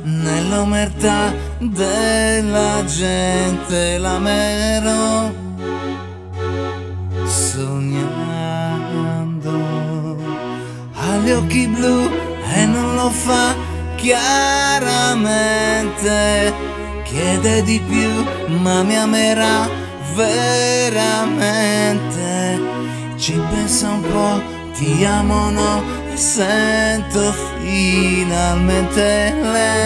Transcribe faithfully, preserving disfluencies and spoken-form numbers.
nell'omertà della gente l'amerò sognando. Ha gli occhi blu e non lo fa chiaramente, chiede di più ma mi amerà veramente. Ci pensa un po', ti amo no, e sento finalmente lei